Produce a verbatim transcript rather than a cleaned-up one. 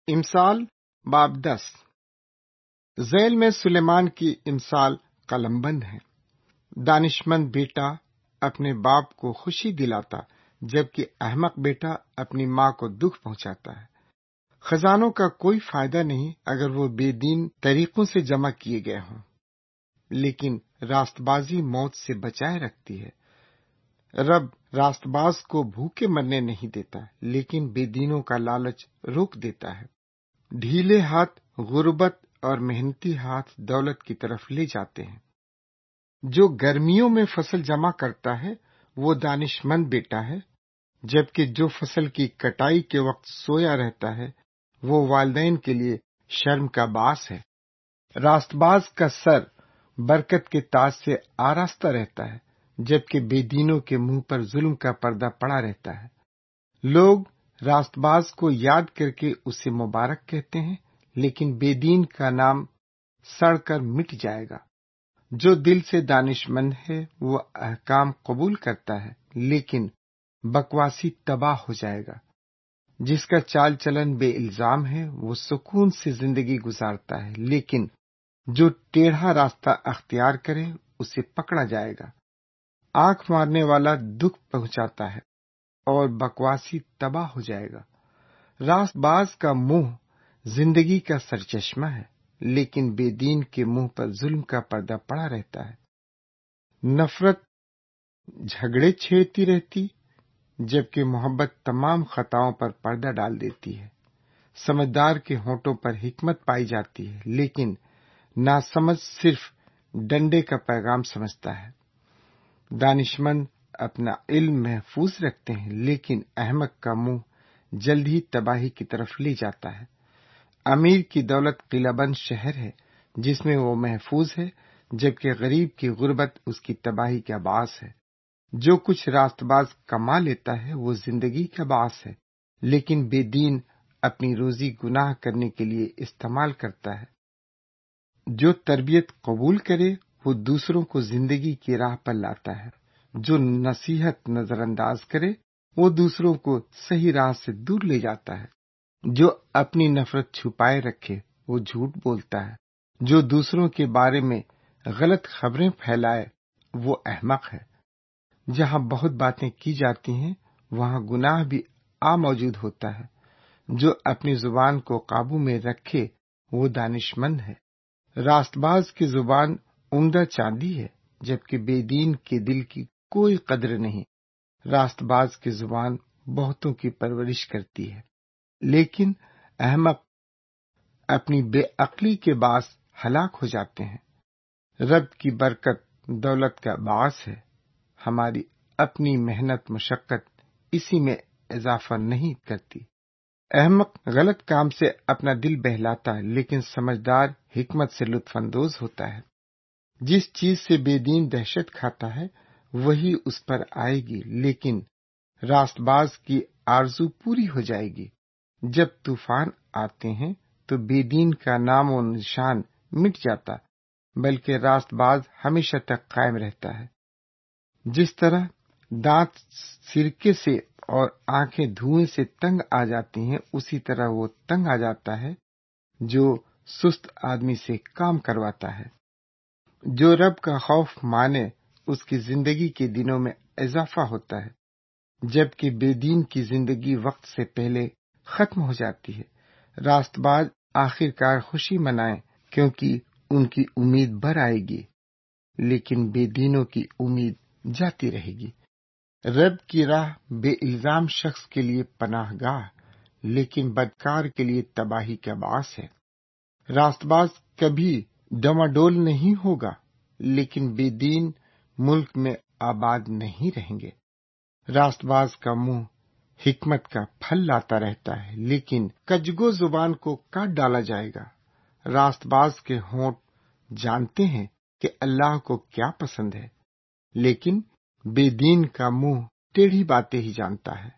امثال باب دس۔ ذیل میں سلیمان کی امثال قلم بند ہے۔ دانشمند بیٹا اپنے باپ کو خوشی دلاتا، جبکہ احمق بیٹا اپنی ماں کو دکھ پہنچاتا ہے۔ خزانوں کا کوئی فائدہ نہیں اگر وہ بے دین طریقوں سے جمع کیے گئے ہوں، لیکن راست بازی موت سے بچائے رکھتی ہے۔ رب راست باز کو بھوکے مرنے نہیں دیتا، لیکن بے دینوں کا لالچ روک دیتا ہے۔ ڈھیلے ہاتھ غربت اور محنتی ہاتھ دولت کی طرف لے جاتے ہیں۔ جو گرمیوں میں فصل جمع کرتا ہے وہ دانش مند بیٹا ہے، جبکہ جو فصل کی کٹائی کے وقت سویا رہتا ہے وہ والدین کے لیے شرم کا باعث ہے۔ راست باز کا سر برکت کے تاج سے آراستہ رہتا ہے، جبکہ بے دینوں کے منہ پر ظلم کا پردہ پڑا رہتا ہے۔ لوگ راست باز کو یاد کر کے اسے مبارک کہتے ہیں، لیکن بے دین کا نام سڑ کر مٹ جائے گا۔ جو دل سے دانش مند ہے وہ احکام قبول کرتا ہے، لیکن بکواسی تباہ ہو جائے گا۔ جس کا چال چلن بے الزام ہے وہ سکون سے زندگی گزارتا ہے، لیکن جو ٹیڑھا راستہ اختیار کرے اسے پکڑا جائے گا۔ آنکھ مارنے والا دکھ پہنچاتا ہے اور بکواسی تباہ ہو جائے گا۔ راست باز کا منہ زندگی کا سرچشمہ ہے، لیکن بے دین کے منہ پر ظلم کا پردہ پڑا رہتا ہے۔ نفرت جھگڑے چھیڑتی رہتی، جبکہ محبت تمام خطاؤں پر پردہ ڈال دیتی ہے۔ سمجھدار کے ہونٹوں پر حکمت پائی جاتی ہے، لیکن ناسمجھ صرف ڈنڈے کا پیغام سمجھتا ہے۔ دانشمند اپنا علم محفوظ رکھتے ہیں، لیکن احمق کا منہ جلد ہی تباہی کی طرف لے جاتا ہے۔ امیر کی دولت قلعہ بند شہر ہے جس میں وہ محفوظ ہے، جبکہ غریب کی غربت اس کی تباہی کا باعث ہے۔ جو کچھ راست باز کما لیتا ہے وہ زندگی کا باعث ہے، لیکن بے دین اپنی روزی گناہ کرنے کے لیے استعمال کرتا ہے۔ جو تربیت قبول کرے وہ دوسروں کو زندگی کی راہ پر لاتا ہے۔ جو نصیحت نظر انداز کرے وہ دوسروں کو صحیح راہ سے دور لے جاتا ہے۔ جو اپنی نفرت چھپائے رکھے وہ جھوٹ بولتا ہے۔ جو دوسروں کے بارے میں غلط خبریں پھیلائے وہ احمق ہے۔ جہاں بہت باتیں کی جاتی ہیں وہاں گناہ بھی آ موجود ہوتا ہے۔ جو اپنی زبان کو قابو میں رکھے وہ دانش مند ہے۔ راست باز کی زبان عمدہ چاندی ہے، جبکہ بے دین کے دل کی کوئی قدر نہیں۔ راست باز کی زبان بہتوں کی پرورش کرتی ہے، لیکن احمق اپنی بے عقلی کے باعث ہلاک ہو جاتے ہیں۔ رب کی برکت دولت کا باعث ہے، ہماری اپنی محنت مشقت اسی میں اضافہ نہیں کرتی۔ احمق غلط کام سے اپنا دل بہلاتا ہے، لیکن سمجھدار حکمت سے لطف اندوز ہوتا ہے۔ جس چیز سے بے دین دہشت کھاتا ہے وہی اس پر آئے گی، لیکن راست باز کی آرزو پوری ہو جائے گی۔ جب طوفان آتے ہیں تو بے دین کا نام و نشان مٹ جاتا، بلکہ راست باز ہمیشہ تک قائم رہتا ہے۔ جس طرح دانت سرکے سے اور آنکھیں دھوئیں سے تنگ آ جاتی ہیں، اسی طرح وہ تنگ آ جاتا ہے جو سست آدمی سے کام کرواتا ہے۔ جو رب کا خوف مانے اس کی زندگی کے دنوں میں اضافہ ہوتا ہے، جبکہ بے دین کی زندگی وقت سے پہلے ختم ہو جاتی ہے۔ راست باز آخر کار خوشی منائیں کیونکہ ان کی امید بھر آئے گی، لیکن بے دینوں کی امید جاتی رہے گی۔ رب کی راہ بے الزام شخص کے لیے پناہ گاہ، لیکن بدکار کے لیے تباہی کا باعث ہے۔ راست باز کبھی ڈماڈول نہیں ہوگا، لیکن بے دین ملک میں آباد نہیں رہیں گے۔ راست باز کا منہ حکمت کا پھل لاتا رہتا ہے، لیکن کجگو زبان کو کاٹ ڈالا جائے گا۔ راست باز کے ہونٹ جانتے ہیں کہ اللہ کو کیا پسند ہے، لیکن بے دین کا منہ ٹیڑھی باتیں ہی جانتا ہے۔